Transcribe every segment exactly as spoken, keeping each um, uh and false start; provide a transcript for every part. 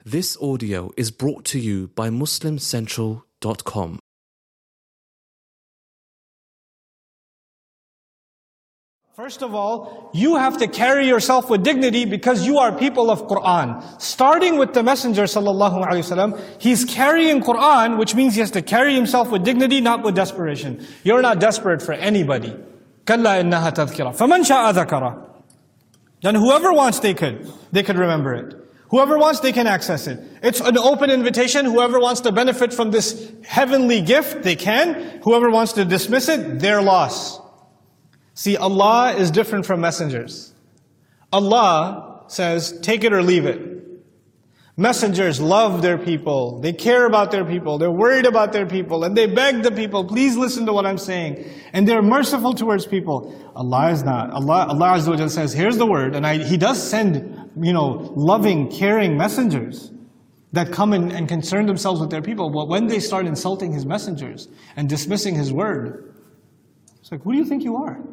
This audio is brought to you by Muslim Central dot com. First of all, you have to carry yourself with dignity because you are people of Qur'an. Starting with the Messenger sallallahu alaihi wasallam, he's carrying Qur'an, which means he has to carry himself with dignity, not with desperation. You're not desperate for anybody. كَلَّا إِنَّهَا تَذْكِرَةٌ فَمَنْ شَاءَ ذَكَرَهُ. Then whoever wants, they could. They could remember it. Whoever wants, they can access it. It's an open invitation. Whoever wants to benefit from this heavenly gift, they can. Whoever wants to dismiss it, their loss. See, Allah is different from messengers. Allah says, take it or leave it. Messengers love their people. They care about their people. They're worried about their people. And they beg the people, please listen to what I'm saying. And they're merciful towards people. Allah is not. Allah, Allah Azza wa Jalla says, here's the word. And I, He does send, you know, loving, caring messengers that come in and concern themselves with their people. But when they start insulting His messengers and dismissing His word, it's like, who do you think you are?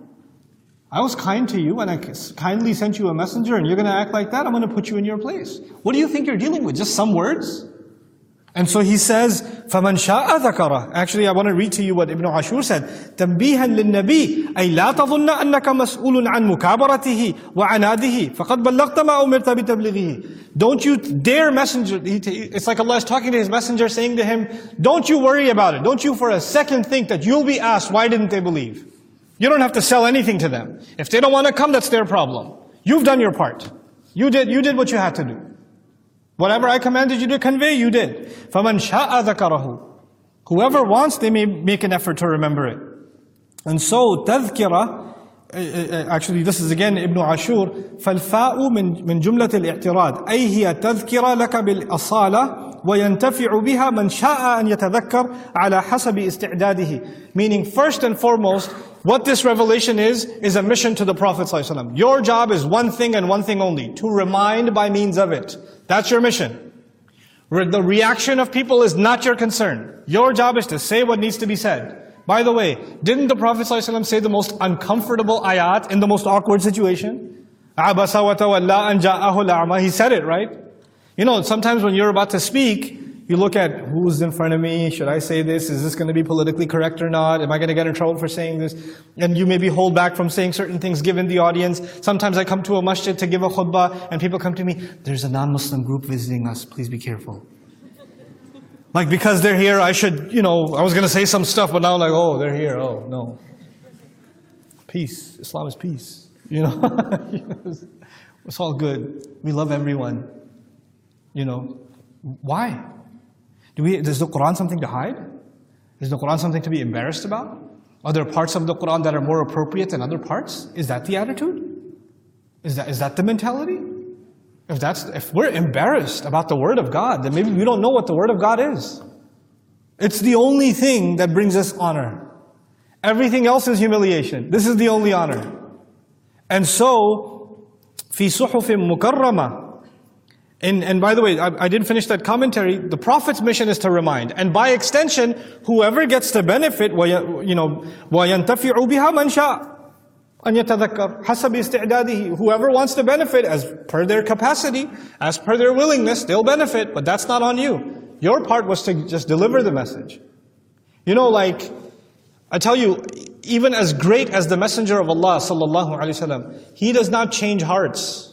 I was kind to you and I kindly sent you a messenger and you're going to act like that? I'm going to put you in your place. What do you think you're dealing with? Just some words? And so he says, فَمَنْ شَاءَ ذَكَرَهُ. Actually, I want to read to you what Ibn Ashur said. تَنْبِيهًا لِلنَّبِي أي لا تظن أنك مسؤول عن مكابرته وعناده فقد بلغت ما أمرت بتبليغه. Don't you dare messenger, it's like Allah is talking to His messenger saying to him, don't you worry about it. Don't you for a second think that you'll be asked, why didn't they believe? You don't have to sell anything to them. If they don't want to come, that's their problem. You've done your part. You did, you did what you had to do. Whatever I commanded you to convey, you did. فَمَنْ شَاءَ ذَكَرَهُ. Whoever wants, they may make an effort to remember it. And so, تذكرة, actually this is again Ibn Ashur, فَالْفَاءُ مِنْ مِنْ جُمْلَةِ الْإِعْتِرَاضِ أي هي تذكرة لك بالأصالة وينتفع بها من شاء أن يتذكر على حسب استعداده. Meaning, first and foremost, what this revelation is, is a mission to the Prophet ﷺ. Your job is one thing and one thing only, to remind by means of it. That's your mission. The reaction of people is not your concern. Your job is to say what needs to be said. By the way, didn't the Prophet ﷺ say the most uncomfortable ayat in the most awkward situation? عَبَسَ وَتَوَلَّى أَنْ جَاءَهُ الْأَعْمَى. He said it, right? You know, sometimes when you're about to speak, you look at who's in front of me, should I say this, is this going to be politically correct or not, am I going to get in trouble for saying this? And you maybe hold back from saying certain things given the audience. Sometimes I come to a masjid to give a khutbah and people come to me, there's a non-Muslim group visiting us, please be careful. Like because they're here, I should, you know, I was going to say some stuff, but now I'm like, oh, they're here, oh, no. Peace, Islam is peace, you know. It's all good, we love everyone, you know. Why? Do we, is the Qur'an something to hide? Is the Qur'an something to be embarrassed about? Are there parts of the Qur'an that are more appropriate than other parts? Is that the attitude? Is that, is that the mentality? If that's, if we're embarrassed about the Word of God, then maybe we don't know what the Word of God is. It's the only thing that brings us honor. Everything else is humiliation. This is the only honor. And so, في صحف مكرمة. And, and by the way, I, I didn't finish that commentary. The Prophet's mission is to remind. And by extension, whoever gets to benefit, you know, وَيَنْتَفِعُ بِهَا مَنْ شَاءَ أَنْ يَتَذَكَّرْ حَسَبِ اسْتِعْدَادِهِ. Whoever wants to benefit, as per their capacity, as per their willingness, they'll benefit. But that's not on you. Your part was to just deliver the message. You know, like, I tell you, even as great as the Messenger of Allah, sallallahu alaihi wasallam, he does not change hearts.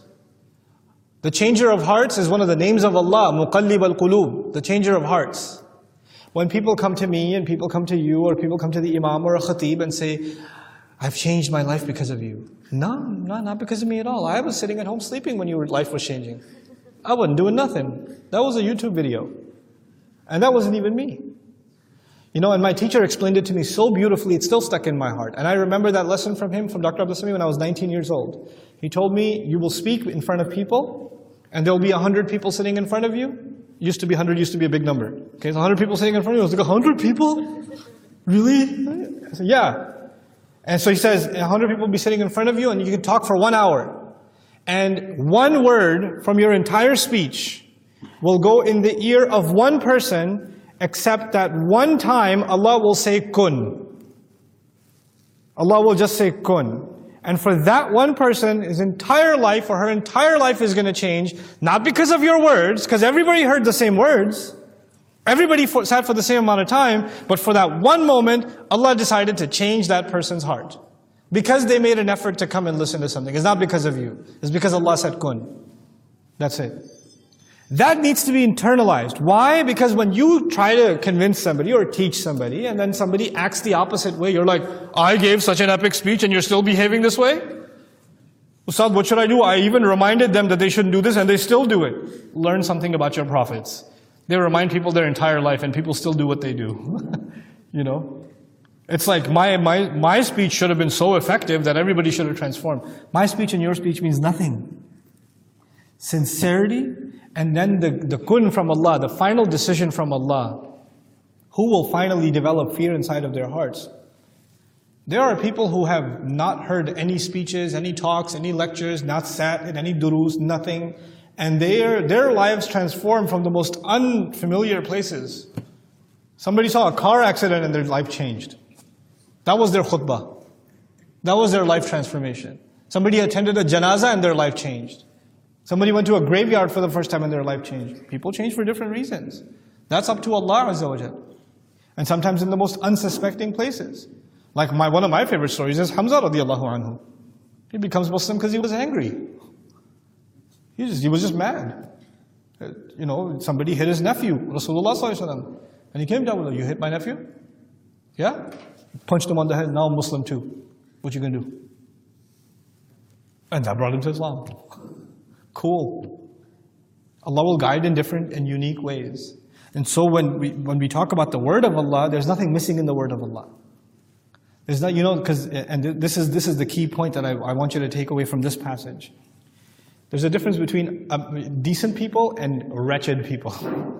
The changer of hearts is one of the names of Allah, Muqallib al-Qulub, the changer of hearts. When people come to me and people come to you or people come to the Imam or a Khatib and say, I've changed my life because of you. No, no, not because of me at all. I was sitting at home sleeping when your life was changing. I wasn't doing nothing. That was a YouTube video. And that wasn't even me. You know, and my teacher explained it to me so beautifully, it's still stuck in my heart. And I remember that lesson from him, from Doctor Abdul Sami, when I was nineteen years old. He told me, you will speak in front of people, and there will be a hundred people sitting in front of you. Used to be a hundred, used to be a big number. Okay, so a hundred people sitting in front of you. I was like, a hundred people? Really? I said, yeah. And so he says, a hundred people will be sitting in front of you, and you can talk for one hour. And one word from your entire speech will go in the ear of one person, except that one time Allah will say kun. Allah will just say kun. And for that one person, his entire life or her entire life is going to change, not because of your words, because everybody heard the same words. Everybody for, sat for the same amount of time, but for that one moment, Allah decided to change that person's heart. Because they made an effort to come and listen to something. It's not because of you. It's because Allah said kun. That's it. That needs to be internalized. Why? Because when you try to convince somebody or teach somebody, and then somebody acts the opposite way, you're like, I gave such an epic speech and you're still behaving this way? Ustad, what should I do? I even reminded them that they shouldn't do this and they still do it. Learn something about your prophets. They remind people their entire life and people still do what they do. You know? It's like my, my, my speech should have been so effective that everybody should have transformed. My speech and your speech means nothing. Sincerity, and then the, the kun from Allah, the final decision from Allah. Who will finally develop fear inside of their hearts? There are people who have not heard any speeches, any talks, any lectures, not sat in any durus, nothing. And their, their lives transform from the most unfamiliar places. Somebody saw a car accident and their life changed. That was their khutbah. That was their life transformation. Somebody attended a janazah and their life changed. Somebody went to a graveyard for the first time and their life changed. People change for different reasons. That's up to Allah Azza wa Jal. And sometimes in the most unsuspecting places. Like my, one of my favorite stories is Hamza radiallahu anhu. He becomes Muslim because he was angry. He, just, he was just mad. You know, somebody hit his nephew, Rasulullah sallallahu alaihi wasallam. And he came down with him, you hit my nephew? Yeah? Punched him on the head, now I'm Muslim too. What you gonna do? And that brought him to Islam. Cool. Allah will guide in different and unique ways. And so when we, when we talk about the word of Allah, there's nothing missing in the word of Allah. There's not, you know, because, and this is, this is the key point that I, I want you to take away from this passage. There's a difference between uh, decent people and wretched people.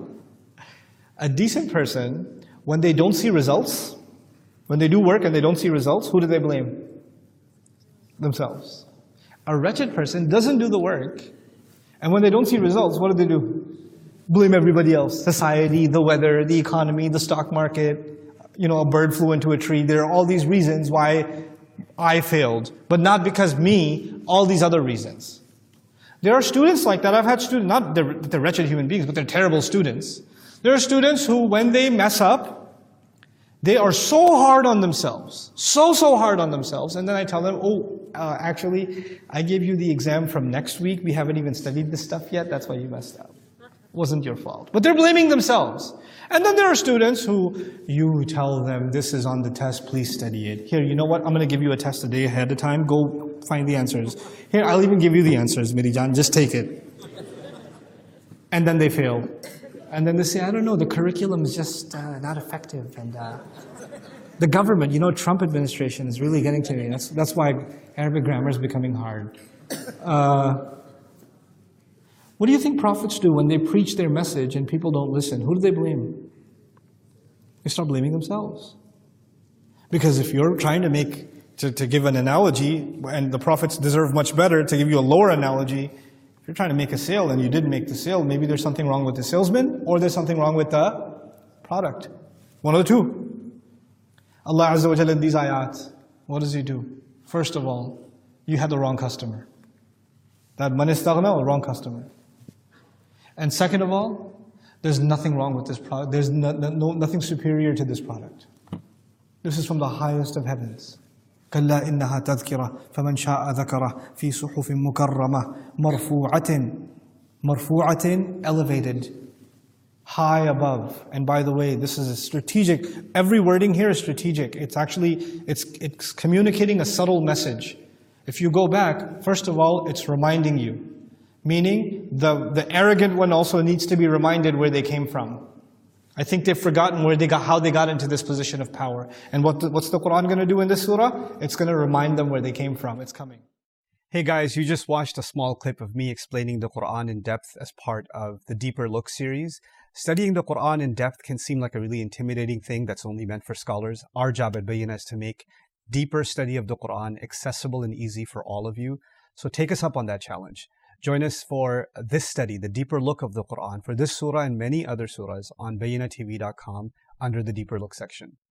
A decent person, when they don't see results, when they do work and they don't see results, who do they blame? Themselves. A wretched person doesn't do the work, and when they don't see results, what do they do? Blame everybody else. Society, the weather, the economy, the stock market. You know, a bird flew into a tree. There are all these reasons why I failed. But not because me, all these other reasons. There are students like that. I've had students, not they're, they're wretched human beings, but they're terrible students. There are students who, when they mess up, they are so hard on themselves. So, so hard on themselves. And then I tell them, oh, uh, actually, I gave you the exam from next week. We haven't even studied this stuff yet. That's why you messed up. It wasn't your fault. But they're blaming themselves. And then there are students who, you tell them, this is on the test, please study it. Here, you know what? I'm going to give you a test a day ahead of time. Go find the answers. Here, I'll even give you the answers, Mirijan. Just take it. And then they fail. And then they say, I don't know, the curriculum is just uh, not effective. And uh, the government, you know, Trump administration is really getting to me. That's, that's why Arabic grammar is becoming hard. Uh, what do you think prophets do when they preach their message and people don't listen? Who do they blame? They start blaming themselves. Because if you're trying to make, to, to give an analogy, and the prophets deserve much better to give you a lower analogy, if you're trying to make a sale and you didn't make the sale, maybe there's something wrong with the salesman, or there's something wrong with the product. One of the two. Allah Azza wa Jalla in these ayat, what does He do? First of all, you had the wrong customer. That man istaghna, or wrong customer. And second of all, there's nothing wrong with this product. There's no, no, nothing superior to this product. This is from the highest of heavens. كَلَّا إِنَّهَا تَذْكِرَةٌ فَمَنْ شَاءَ ذَكَرَهُ فِي صُحُفٍ مُكَرَّمَةٍ مَرْفُوعَةٍ Marfu'atin, elevated, high above. And by the way, this is a strategic, every wording here is strategic. It's actually, it's, it's communicating a subtle message. If you go back, first of all, it's reminding you. Meaning, the, the arrogant one also needs to be reminded where they came from. I think they've forgotten where they got, how they got into this position of power. And what the, what's the Quran going to do in this surah? It's going to remind them where they came from. It's coming. Hey guys, you just watched a small clip of me explaining the Quran in depth as part of the Deeper Look series. Studying the Quran in depth can seem like a really intimidating thing that's only meant for scholars. Our job at Bayyinah is to make deeper study of the Quran accessible and easy for all of you. So take us up on that challenge. Join us for this study, the Deeper Look of the Quran, for this surah and many other surahs on bayyinah T V dot com under the Deeper Look section.